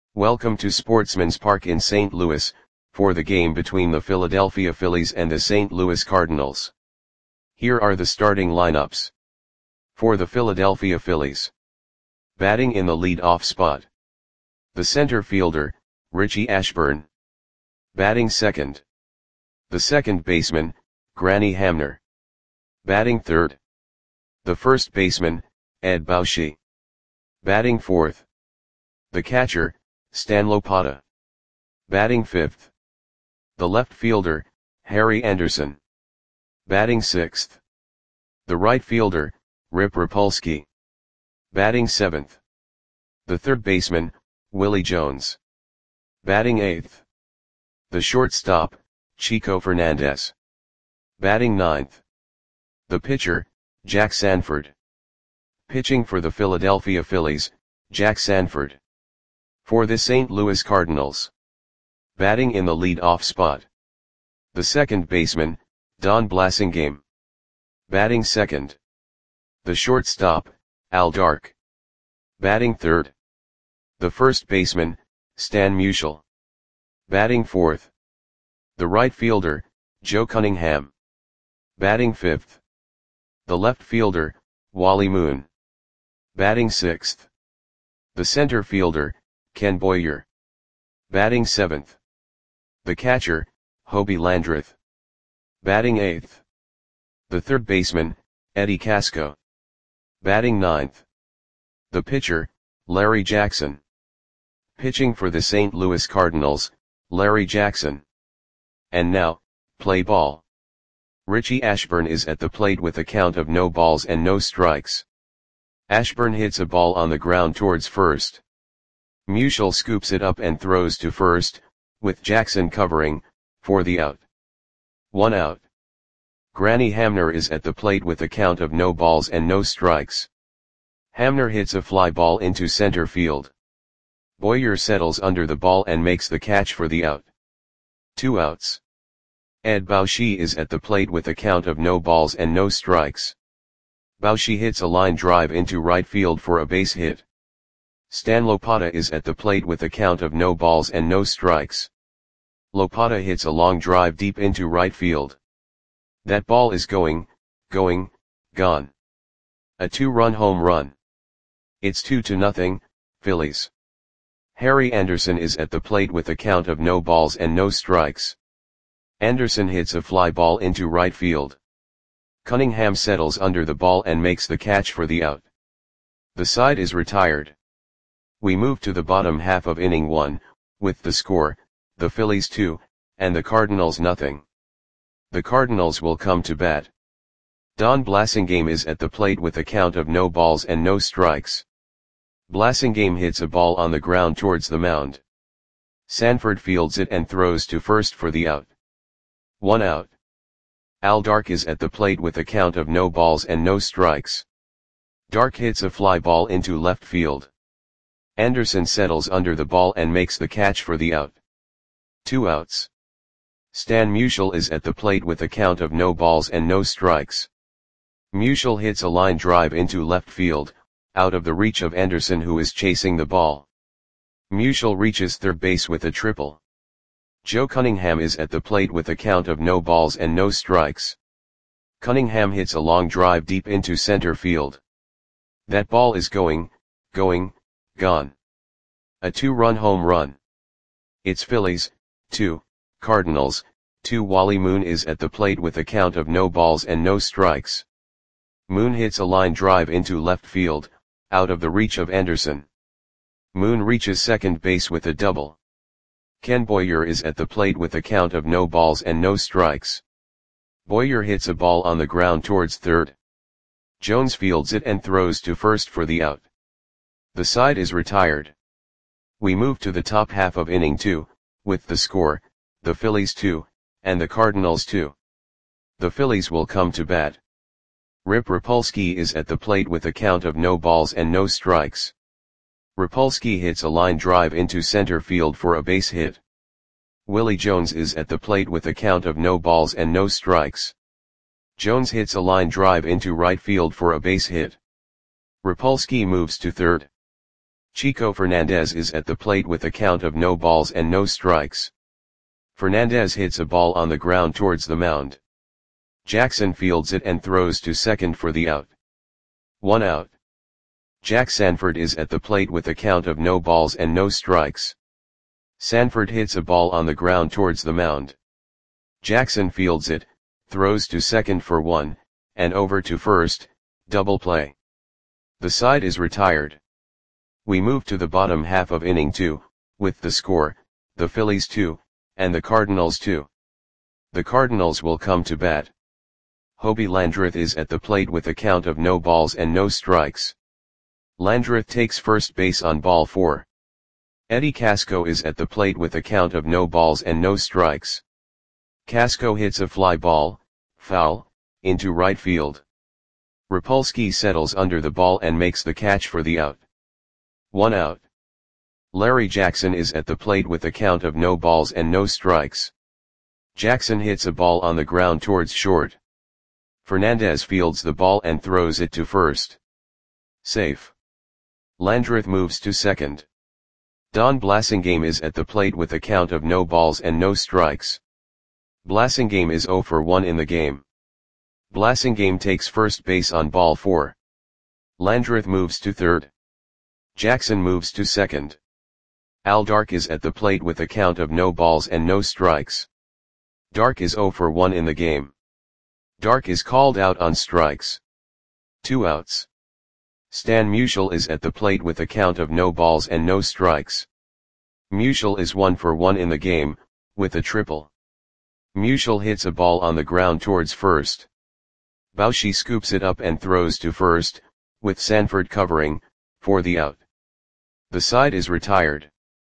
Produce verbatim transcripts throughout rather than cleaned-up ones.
Welcome to Sportsman's Park in Saint Louis, for the game between the Philadelphia Phillies and the Saint Louis Cardinals. Here are the starting lineups. For the Philadelphia Phillies. Batting in the lead-off spot. The center fielder, Richie Ashburn. Batting second. The second baseman, Granny Hamner. Batting third. The first baseman, Ed Bauschy. Batting fourth. The catcher, Stan Lopata. Batting fifth. The left fielder, Harry Anderson. Batting sixth. The right fielder, Rip Rapolsky. Batting seventh. The third baseman, Willie Jones. Batting eighth. The shortstop, Chico Fernandez. Batting ninth. The pitcher, Jack Sanford. Pitching for the Philadelphia Phillies, Jack Sanford. For the Saint Louis Cardinals. Batting in the lead-off spot. The second baseman, Don Blasingame. Batting second. The shortstop, Al Dark. Batting third. The first baseman, Stan Musial. Batting fourth. The right fielder, Joe Cunningham. Batting fifth. The left fielder, Wally Moon. Batting sixth. The center fielder, Ken Boyer. Batting seventh. The catcher, Hobie Landreth. Batting eighth. The third baseman, Eddie Casco. Batting ninth. The pitcher, Larry Jackson. Pitching for the Saint Louis Cardinals, Larry Jackson. And now, play ball. Richie Ashburn is at the plate with a count of no balls and no strikes. Ashburn hits a ball on the ground towards first. Musial scoops it up and throws to first, with Jackson covering, for the out. One out. Granny Hamner is at the plate with a count of no balls and no strikes. Hamner hits a fly ball into center field. Boyer settles under the ball and makes the catch for the out. Two outs. Ed Bauschy is at the plate with a count of no balls and no strikes. Bauschy hits a line drive into right field for a base hit. Stan Lopata is at the plate with a count of no balls and no strikes. Lopata hits a long drive deep into right field. That ball is going, going, gone. A two-run home run. It's two to nothing, Phillies. Harry Anderson is at the plate with a count of no balls and no strikes. Anderson hits a fly ball into right field. Cunningham settles under the ball and makes the catch for the out. The side is retired. We move to the bottom half of inning one, with the score, the Phillies two, and the Cardinals nothing. The Cardinals will come to bat. Don Blasingame is at the plate with a count of no balls and no strikes. Blasingame hits a ball on the ground towards the mound. Sanford fields it and throws to first for the out. One out. Al Dark is at the plate with a count of no balls and no strikes. Dark hits a fly ball into left field. Anderson settles under the ball and makes the catch for the out. Two outs. Stan Musial is at the plate with a count of no balls and no strikes. Musial hits a line drive into left field, out of the reach of Anderson who is chasing the ball. Musial reaches third base with a triple. Joe Cunningham is at the plate with a count of no balls and no strikes. Cunningham hits a long drive deep into center field. That ball is going, going, gone. A two-run home run. It's Phillies, two, Cardinals, two. Wally Moon is at the plate with a count of no balls and no strikes. Moon hits a line drive into left field, out of the reach of Anderson. Moon reaches second base with a double. Ken Boyer is at the plate with a count of no balls and no strikes. Boyer hits a ball on the ground towards third. Jones fields it and throws to first for the out. The side is retired. We move to the top half of inning two, with the score, the Phillies two, and the Cardinals two. The Phillies will come to bat. Rip Rapolsky is at the plate with a count of no balls and no strikes. Rapolsky hits a line drive into center field for a base hit. Willie Jones is at the plate with a count of no balls and no strikes. Jones hits a line drive into right field for a base hit. Rapolsky moves to third. Chico Fernandez is at the plate with a count of no balls and no strikes. Fernandez hits a ball on the ground towards the mound. Jackson fields it and throws to second for the out. One out. Jack Sanford is at the plate with a count of no balls and no strikes. Sanford hits a ball on the ground towards the mound. Jackson fields it, throws to second for one, and over to first, double play. The side is retired. We move to the bottom half of inning two, with the score, the Phillies two, and the Cardinals two. The Cardinals will come to bat. Hobie Landreth is at the plate with a count of no balls and no strikes. Landreth takes first base on ball four. Eddie Casco is at the plate with a count of no balls and no strikes. Casco hits a fly ball, foul, into right field. Rapolsky settles under the ball and makes the catch for the out. One out. Larry Jackson is at the plate with a count of no balls and no strikes. Jackson hits a ball on the ground towards short. Fernandez fields the ball and throws it to first. Safe. Landreth moves to second. Don Blasingame is at the plate with a count of no balls and no strikes. Blasingame is zero for one in the game. Blasingame takes first base on ball four. Landreth moves to third. Jackson moves to second. Al Dark is at the plate with a count of no balls and no strikes. Dark is zero for one in the game. Dark is called out on strikes. Two outs. Stan Musial is at the plate with a count of no balls and no strikes. Musial is one for one in the game, with a triple. Musial hits a ball on the ground towards first. Bauchi scoops it up and throws to first, with Sanford covering, for the out. The side is retired.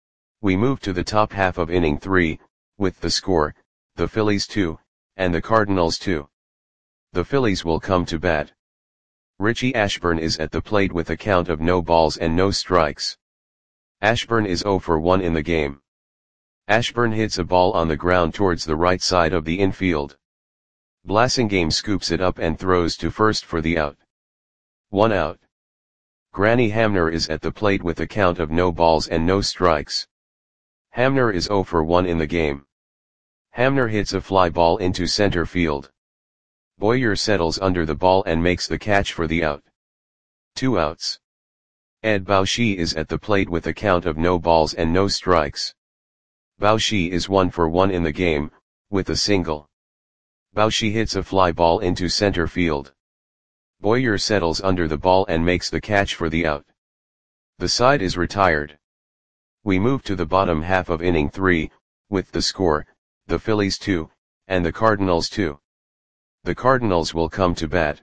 We move to the top half of inning three, with the score, the Phillies two, and the Cardinals two. The Phillies will come to bat. Richie Ashburn is at the plate with a count of no balls and no strikes. Ashburn is zero for one in the game. Ashburn hits a ball on the ground towards the right side of the infield. Blasingame scoops it up and throws to first for the out. One out. Granny Hamner is at the plate with a count of no balls and no strikes. Hamner is zero for one in the game. Hamner hits a fly ball into center field. Boyer settles under the ball and makes the catch for the out. Two outs. Ed Bauchi is at the plate with a count of no balls and no strikes. Bauchi is one for one in the game, with a single. Bauchi hits a fly ball into center field. Boyer settles under the ball and makes the catch for the out. The side is retired. We move to the bottom half of inning three, with the score, the Phillies two, and the Cardinals two. The Cardinals will come to bat.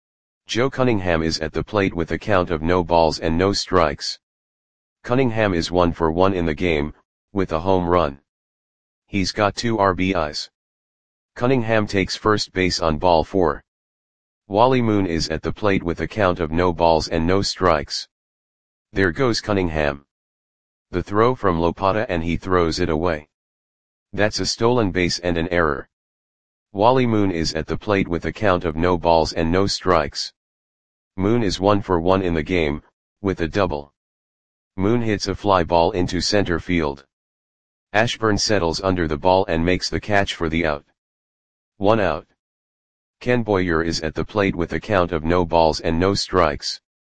Joe Cunningham is at the plate with a count of no balls and no strikes. Cunningham is one for one in the game, with a home run. He's got two R B Is. Cunningham takes first base on ball four. Wally Moon is at the plate with a count of no balls and no strikes. There goes Cunningham. The throw from Lopata and he throws it away. That's a stolen base and an error. Wally Moon is at the plate with a count of no balls and no strikes. Moon is one for one in the game, with a double. Moon hits a fly ball into center field. Ashburn settles under the ball and makes the catch for the out. One out. Ken Boyer is at the plate with a count of no balls and no strikes.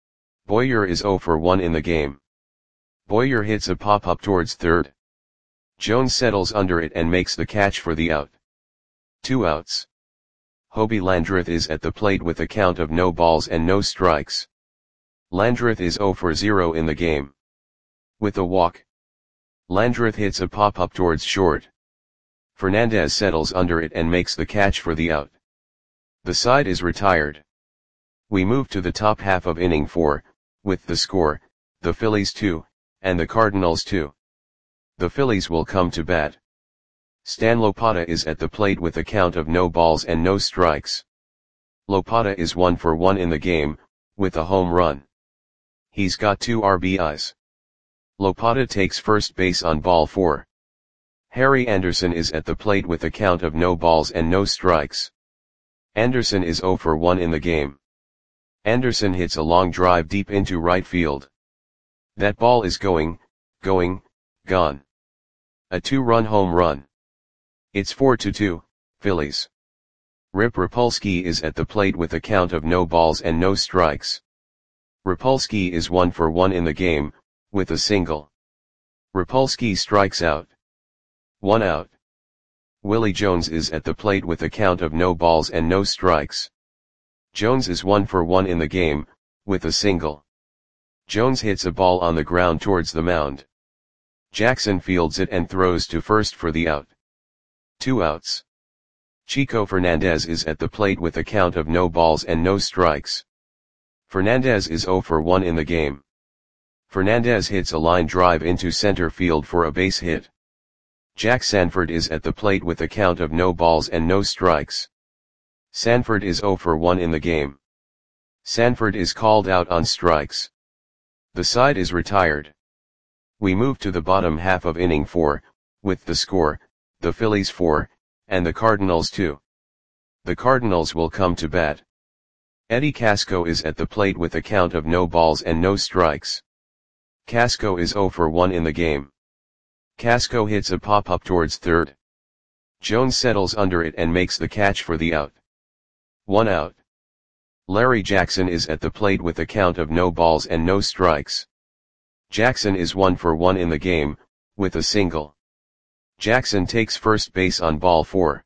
Boyer is zero for one in the game. Boyer hits a pop-up towards third. Jones settles under it and makes the catch for the out. Two outs. Hobie Landreth is at the plate with a count of no balls and no strikes. Landreth is zero for zero in the game. With a walk. Landreth hits a pop-up towards short. Fernandez settles under it and makes the catch for the out. The side is retired. We move to the top half of inning four, with the score, the Phillies two, and the Cardinals two. The Phillies will come to bat. Stan Lopata is at the plate with a count of no balls and no strikes. Lopata is one for one in the game, with a home run. He's got two R B Is. Lopata takes first base on ball four. Harry Anderson is at the plate with a count of no balls and no strikes. Anderson is zero for one in the game. Anderson hits a long drive deep into right field. That ball is going, going, gone. A two-run home run. It's four to two, Phillies. Rip Rapolsky is at the plate with a count of no balls and no strikes. Rapolsky is one for one in the game, with a single. Rapolsky strikes out. One out. Willie Jones is at the plate with a count of no balls and no strikes. Jones is one for one in the game, with a single. Jones hits a ball on the ground towards the mound. Jackson fields it and throws to first for the out. Two outs. Chico Fernandez is at the plate with a count of no balls and no strikes. Fernandez is zero for one in the game. Fernandez hits a line drive into center field for a base hit. Jack Sanford is at the plate with a count of no balls and no strikes. Sanford is zero for one in the game. Sanford is called out on strikes. The side is retired. We move to the bottom half of inning four, with the score, the Phillies four, and the Cardinals two. The Cardinals will come to bat. Eddie Casco is at the plate with a count of no balls and no strikes. Casco is zero for one in the game. Casco hits a pop-up towards third. Jones settles under it and makes the catch for the out. One out. Larry Jackson is at the plate with a count of no balls and no strikes. Jackson is one for one in the game, with a single. Jackson takes first base on ball four.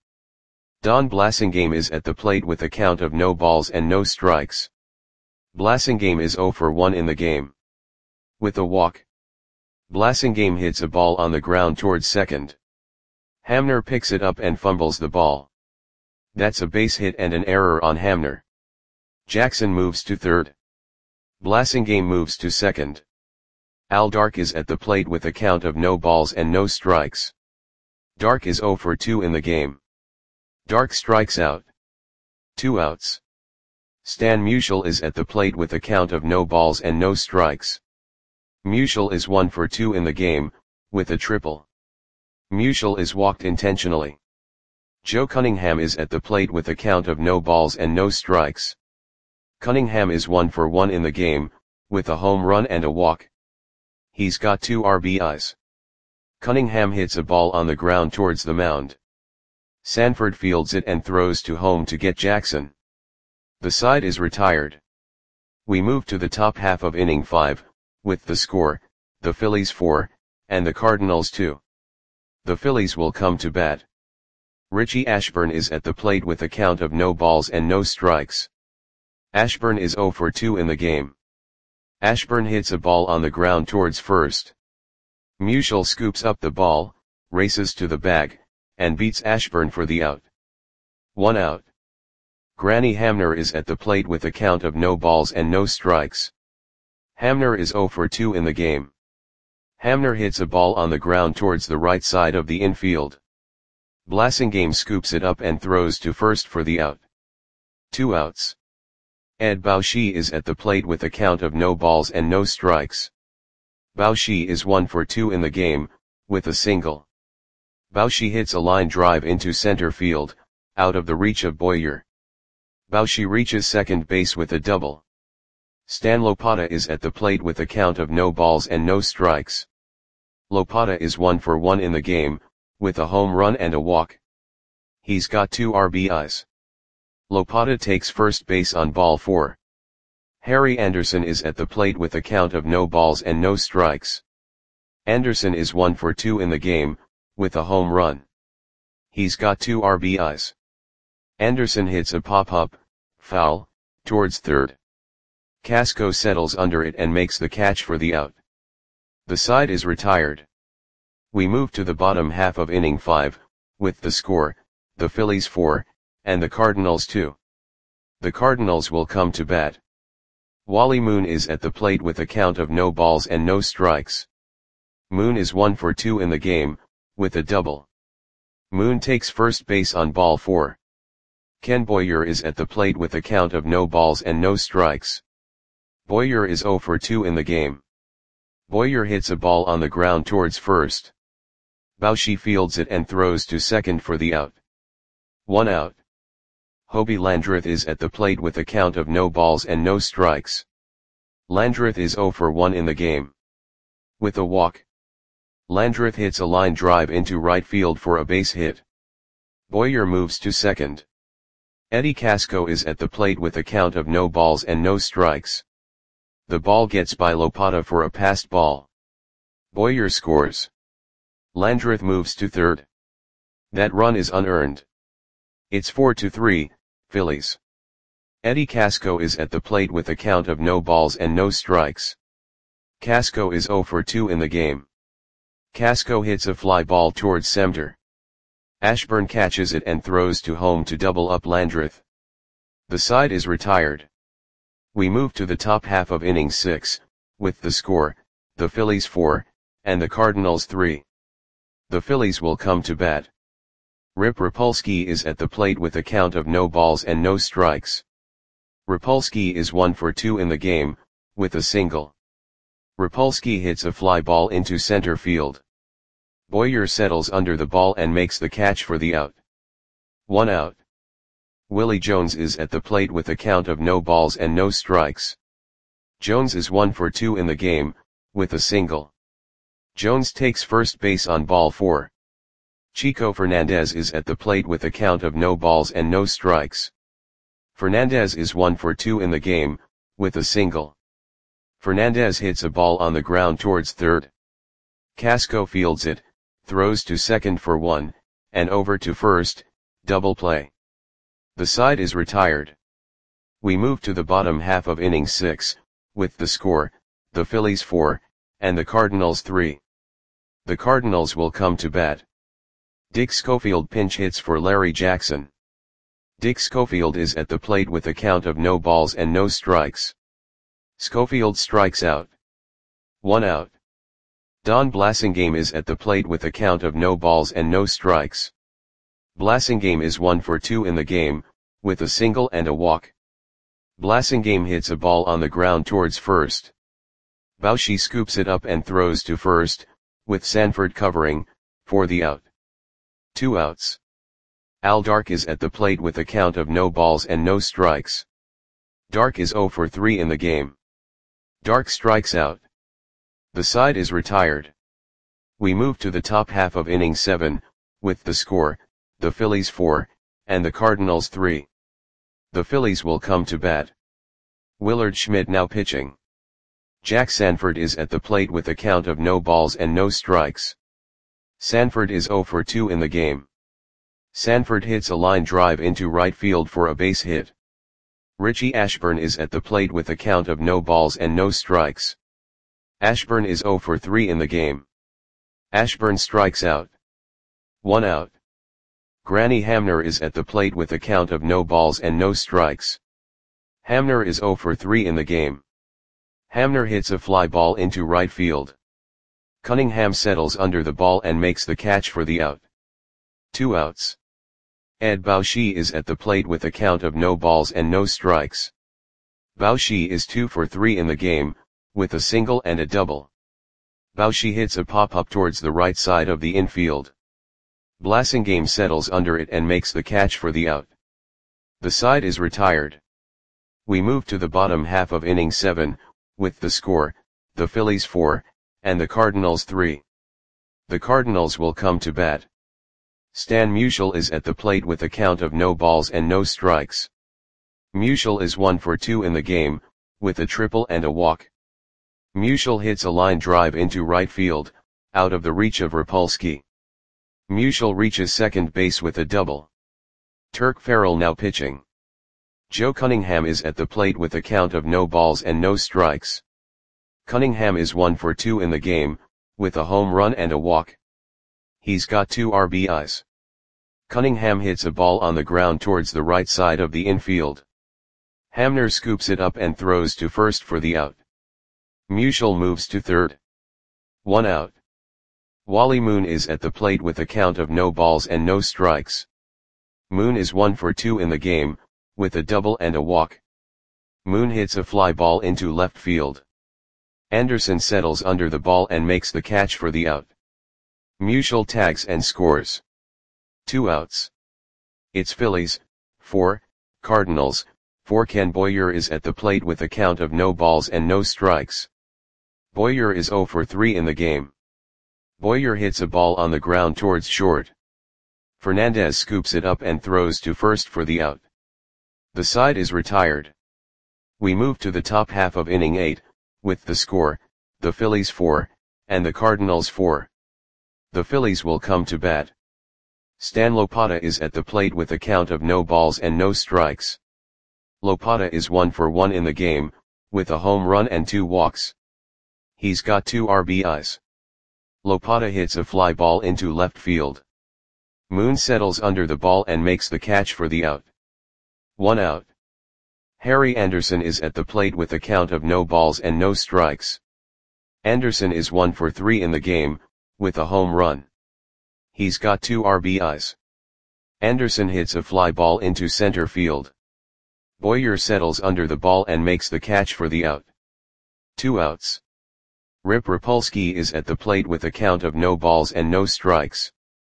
Don Blasingame is at the plate with a count of no balls and no strikes. Blasingame is zero for one in the game. With a walk. Blasingame hits a ball on the ground towards second. Hamner picks it up and fumbles the ball. That's a base hit and an error on Hamner. Jackson moves to third. Blasingame moves to second. Al Dark is at the plate with a count of no balls and no strikes. Dark is zero for two in the game. Dark strikes out. Two outs. Stan Musial is at the plate with a count of no balls and no strikes. Musial is one for two in the game, with a triple. Musial is walked intentionally. Joe Cunningham is at the plate with a count of no balls and no strikes. Cunningham is one for one in the game, with a home run and a walk. He's got two R B Is. Cunningham hits a ball on the ground towards the mound. Sanford fields it and throws to home to get Jackson. The side is retired. We move to the top half of inning five, with the score, the Phillies four, and the Cardinals two. The Phillies will come to bat. Richie Ashburn is at the plate with a count of no balls and no strikes. Ashburn is zero for two in the game. Ashburn hits a ball on the ground towards first. Musial scoops up the ball, races to the bag, and beats Ashburn for the out. One out. Granny Hamner is at the plate with a count of no balls and no strikes. Hamner is zero for two in the game. Hamner hits a ball on the ground towards the right side of the infield. Blasingame scoops it up and throws to first for the out. Two outs. Ed Bauschy is at the plate with a count of no balls and no strikes. Bauschy is one for two in the game, with a single. Bauschy hits a line drive into center field, out of the reach of Boyer. Bauschy reaches second base with a double. Stan Lopata is at the plate with a count of no balls and no strikes. Lopata is one for one in the game, with a home run and a walk. He's got two R B Is. Lopata takes first base on ball four. Harry Anderson is at the plate with a count of no balls and no strikes. Anderson is one for two in the game, with a home run. He's got two R B Is. Anderson hits a pop-up, foul, towards third. Casco settles under it and makes the catch for the out. The side is retired. We move to the bottom half of inning five, with the score, the Phillies four, and the Cardinals two. The Cardinals will come to bat. Wally Moon is at the plate with a count of no balls and no strikes. Moon is one for two in the game, with a double. Moon takes first base on ball four. Ken Boyer is at the plate with a count of no balls and no strikes. Boyer is zero for two in the game. Boyer hits a ball on the ground towards first. Bauschy fields it and throws to second for the out. One out. Hobie Landreth is at the plate with a count of no balls and no strikes. Landreth is zero for one in the game. With a walk, Landreth hits a line drive into right field for a base hit. Boyer moves to second. Eddie Casco is at the plate with a count of no balls and no strikes. The ball gets by Lopata for a passed ball. Boyer scores. Landreth moves to third. That run is unearned. It's four to three, Phillies. Eddie Casco is at the plate with a count of no balls and no strikes. Casco is zero for two in the game. Casco hits a fly ball towards center. Ashburn catches it and throws to home to double up Landreth. The side is retired. We move to the top half of inning six, with the score, the Phillies four, and the Cardinals three. The Phillies will come to bat. Rip Rapolsky is at the plate with a count of no balls and no strikes. Rapolsky is one for two in the game, with a single. Rapolsky hits a fly ball into center field. Boyer settles under the ball and makes the catch for the out. One out. Willie Jones is at the plate with a count of no balls and no strikes. Jones is one for two in the game, with a single. Jones takes first base on ball four. Chico Fernandez is at the plate with a count of no balls and no strikes. Fernandez is one for two in the game, with a single. Fernandez hits a ball on the ground towards third. Casco fields it, throws to second for one, and over to first, double play. The side is retired. We move to the bottom half of inning six, with the score, the Phillies four, and the Cardinals three. The Cardinals will come to bat. Dick Schofield pinch hits for Larry Jackson. Dick Schofield is at the plate with a count of no balls and no strikes. Schofield strikes out. One out. Don Blasingame is at the plate with a count of no balls and no strikes. Blasingame is one for two in the game, with a single and a walk. Blasingame hits a ball on the ground towards first. Bauchi scoops it up and throws to first, with Sanford covering, for the out. Two outs. Al Dark is at the plate with a count of no balls and no strikes. Dark is zero for three in the game. Dark strikes out. The side is retired. We move to the top half of inning seven, with the score, the Phillies four, and the Cardinals three. The Phillies will come to bat. Willard Schmidt now pitching. Jack Sanford is at the plate with a count of no balls and no strikes. Sanford is zero for two in the game. Sanford hits a line drive into right field for a base hit. Richie Ashburn is at the plate with a count of no balls and no strikes. Ashburn is zero for three in the game. Ashburn strikes out. One out. Granny Hamner is at the plate with a count of no balls and no strikes. Hamner is zero for three in the game. Hamner hits a fly ball into right field. Cunningham settles under the ball and makes the catch for the out. Two outs. Ed Bauchi is at the plate with a count of no balls and no strikes. Bauchi is two for three in the game, with a single and a double. Bauchi hits a pop-up towards the right side of the infield. Blasingame settles under it and makes the catch for the out. The side is retired. We move to the bottom half of inning seven, with the score, the Phillies four, and the Cardinals three. The Cardinals will come to bat. Stan Musial is at the plate with a count of no balls and no strikes. Musial is one for two in the game, with a triple and a walk. Musial hits a line drive into right field, out of the reach of Rapolsky. Musial reaches second base with a double. Turk Farrell now pitching. Joe Cunningham is at the plate with a count of no balls and no strikes. Cunningham is one for two in the game, with a home run and a walk. He's got two R B Is. Cunningham hits a ball on the ground towards the right side of the infield. Hamner scoops it up and throws to first for the out. Musial moves to third. One out. Wally Moon is at the plate with a count of no balls and no strikes. Moon is one for two in the game, with a double and a walk. Moon hits a fly ball into left field. Anderson settles under the ball and makes the catch for the out. Musial tags and scores. Two outs. It's Phillies, four, Cardinals, four. Ken Boyer is at the plate with a count of no balls and no strikes. Boyer is zero for three in the game. Boyer hits a ball on the ground towards short. Fernandez scoops it up and throws to first for the out. The side is retired. We move to the top half of inning eight, with the score, the Phillies four, and the Cardinals four. The Phillies will come to bat. Stan Lopata is at the plate with a count of no balls and no strikes. Lopata is one for one in the game, with a home run and two walks. He's got two R B Is. Lopata hits a fly ball into left field. Moon settles under the ball and makes the catch for the out. One out. Harry Anderson is at the plate with a count of no balls and no strikes. Anderson is one for three in the game, with a home run. He's got two R B Is. Anderson hits a fly ball into center field. Boyer settles under the ball and makes the catch for the out. Two outs. Rip Rapolsky is at the plate with a count of no balls and no strikes.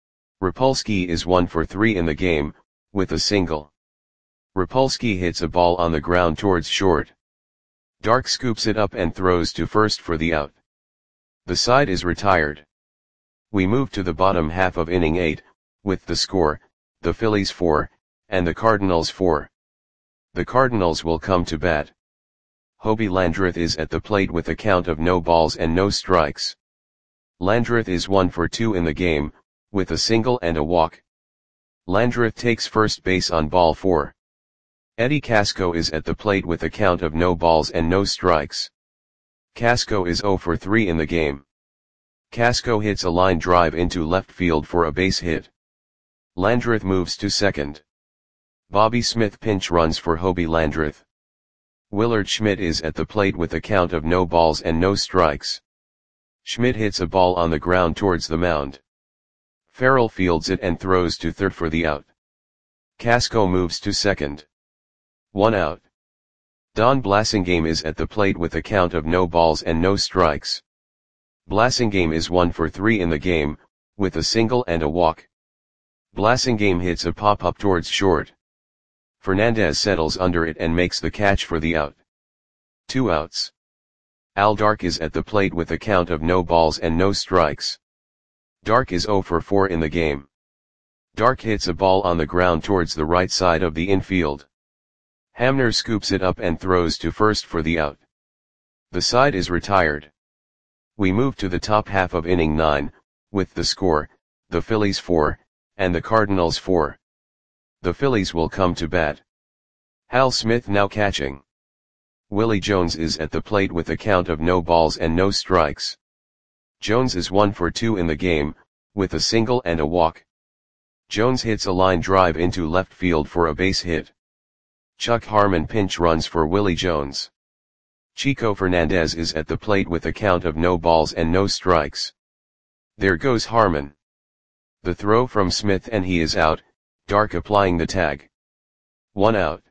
Rapolsky is one for three in the game, with a single. Rapolsky hits a ball on the ground towards short. Dark scoops it up and throws to first for the out. The side is retired. We move to the bottom half of inning eight, with the score, the Phillies four, and the Cardinals four. The Cardinals will come to bat. Hobie Landreth is at the plate with a count of no balls and no strikes. Landreth is one for two in the game, with a single and a walk. Landreth takes first base on ball four. Eddie Casco is at the plate with a count of no balls and no strikes. Casco is zero for three in the game. Casco hits a line drive into left field for a base hit. Landreth moves to second. Bobby Smith pinch runs for Hobie Landreth. Willard Schmidt is at the plate with a count of no balls and no strikes. Schmidt hits a ball on the ground towards the mound. Farrell fields it and throws to third for the out. Casco moves to second. One out. Don Blasingame is at the plate with a count of no balls and no strikes. Blasingame is one for three in the game, with a single and a walk. Blasingame hits a pop-up towards short. Fernandez settles under it and makes the catch for the out. Two outs. Al Dark is at the plate with a count of no balls and no strikes. Dark is zero for four in the game. Dark hits a ball on the ground towards the right side of the infield. Hamner scoops it up and throws to first for the out. The side is retired. We move to the top half of inning nine, with the score, the Phillies four, and the Cardinals four. The Phillies will come to bat. Hal Smith now catching. Willie Jones is at the plate with a count of no balls and no strikes. Jones is one for two in the game, with a single and a walk. Jones hits a line drive into left field for a base hit. Chuck Harmon pinch runs for Willie Jones. Chico Fernandez is at the plate with a count of no balls and no strikes. There goes Harmon. The throw from Smith and he is out, Dark applying the tag. One out.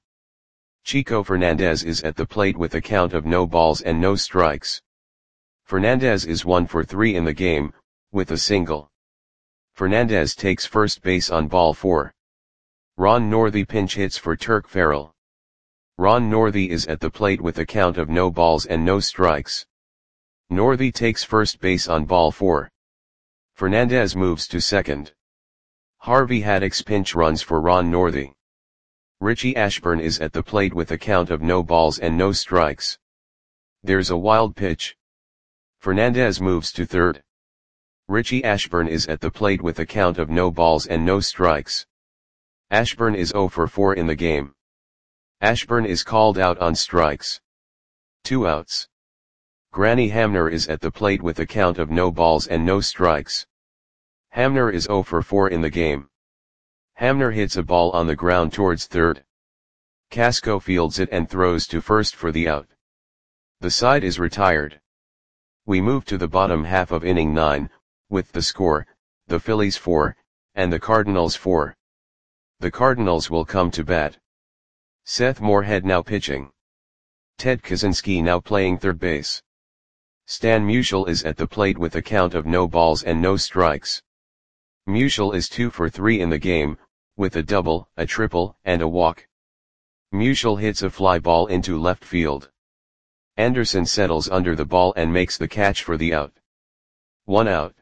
Chico Fernandez is at the plate with a count of no balls and no strikes. Fernandez is one for three in the game, with a single. Fernandez takes first base on ball four. Ron Northey pinch hits for Turk Farrell. Ron Northey is at the plate with a count of no balls and no strikes. Northey takes first base on ball four. Fernandez moves to second. Harvey Haddix pinch runs for Ron Northey. Richie Ashburn is at the plate with a count of no balls and no strikes. There's a wild pitch. Fernandez moves to third. Richie Ashburn is at the plate with a count of no balls and no strikes. Ashburn is zero for four in the game. Ashburn is called out on strikes. Two outs. Granny Hamner is at the plate with a count of no balls and no strikes. Hamner is zero for four in the game. Hamner hits a ball on the ground towards third. Casco fields it and throws to first for the out. The side is retired. We move to the bottom half of inning nine, with the score, the Phillies four, and the Cardinals four. The Cardinals will come to bat. Seth Moorhead now pitching. Ted Kaczynski now playing third base. Stan Musial is at the plate with a count of no balls and no strikes. Musial is two for three in the game, with a double, a triple, and a walk. Musial hits a fly ball into left field. Anderson settles under the ball and makes the catch for the out. One out.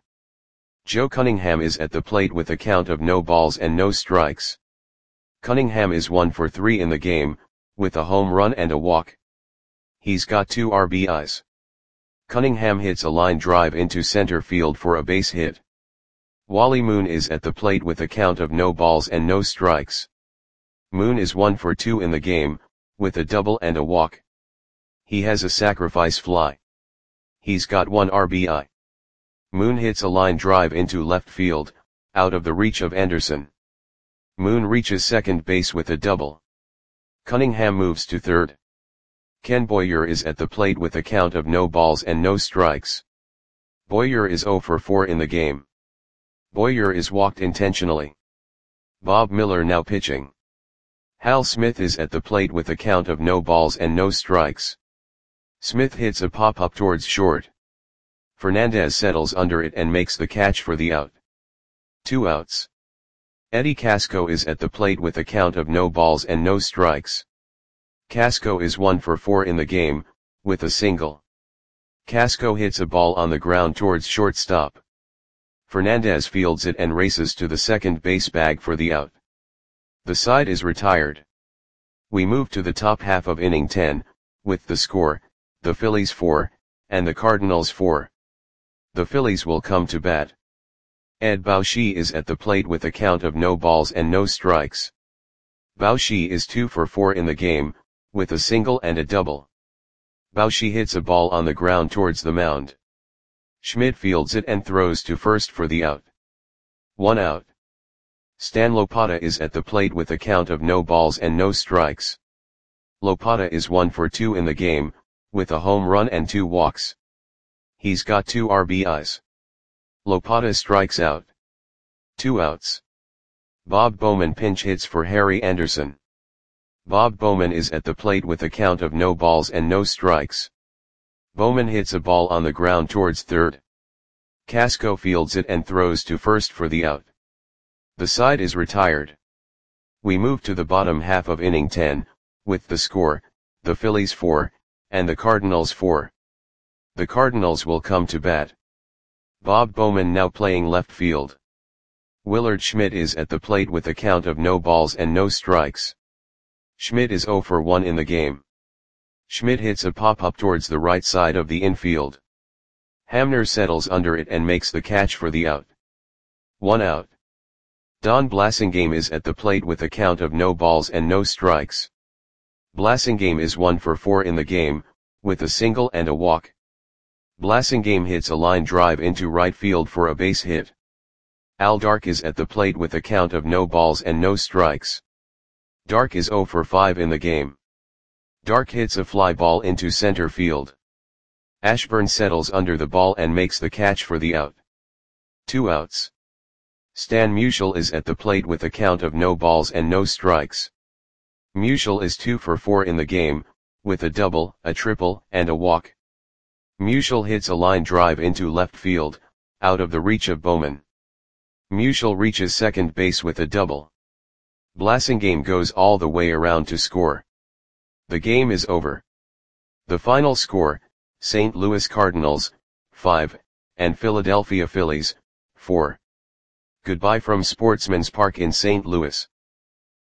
Joe Cunningham is at the plate with a count of no balls and no strikes. Cunningham is one for three in the game, with a home run and a walk. He's got two R B Is. Cunningham hits a line drive into center field for a base hit. Wally Moon is at the plate with a count of no balls and no strikes. Moon is one for two in the game, with a double and a walk. He has a sacrifice fly. He's got one R B I. Moon hits a line drive into left field, out of the reach of Anderson. Moon reaches second base with a double. Cunningham moves to third. Ken Boyer is at the plate with a count of no balls and no strikes. Boyer is zero for four in the game. Boyer is walked intentionally. Bob Miller now pitching. Hal Smith is at the plate with a count of no balls and no strikes. Smith hits a pop-up towards short. Fernandez settles under it and makes the catch for the out. Two outs. Eddie Casco is at the plate with a count of no balls and no strikes. Casco is one for four in the game, with a single. Casco hits a ball on the ground towards shortstop. Fernandez fields it and races to the second base bag for the out. The side is retired. We move to the top half of inning ten, with the score, the Phillies four, and the Cardinals four. The Phillies will come to bat. Ed Bauschy is at the plate with a count of no balls and no strikes. Bauschy is two for four in the game, with a single and a double. Bauschy hits a ball on the ground towards the mound. Schmidt fields it and throws to first for the out. One out. Stan Lopata is at the plate with a count of no balls and no strikes. Lopata is one for two in the game, with a home run and two walks. He's got two R B Is. Lopata strikes out. Two outs. Bob Bowman pinch hits for Harry Anderson. Bob Bowman is at the plate with a count of no balls and no strikes. Bowman hits a ball on the ground towards third. Casco fields it and throws to first for the out. The side is retired. We move to the bottom half of inning ten, with the score, the Phillies four, and the Cardinals four. The Cardinals will come to bat. Bob Bowman now playing left field. Willard Schmidt is at the plate with a count of no balls and no strikes. Schmidt is zero for one in the game. Schmidt hits a pop-up towards the right side of the infield. Hamner settles under it and makes the catch for the out. One out. Don Blasingame is at the plate with a count of no balls and no strikes. Blasingame is one for four in the game, with a single and a walk. Blasingame hits a line drive into right field for a base hit. Al Dark is at the plate with a count of no balls and no strikes. Dark is zero for five in the game. Dark hits a fly ball into center field. Ashburn settles under the ball and makes the catch for the out. Two outs. Stan Musial is at the plate with a count of no balls and no strikes. Musial is two for four in the game, with a double, a triple, and a walk. Musial hits a line drive into left field, out of the reach of Bowman. Musial reaches second base with a double. Blasingame goes all the way around to score. The game is over. The final score, Saint Louis Cardinals, five, and Philadelphia Phillies, four. Goodbye from Sportsman's Park in Saint Louis.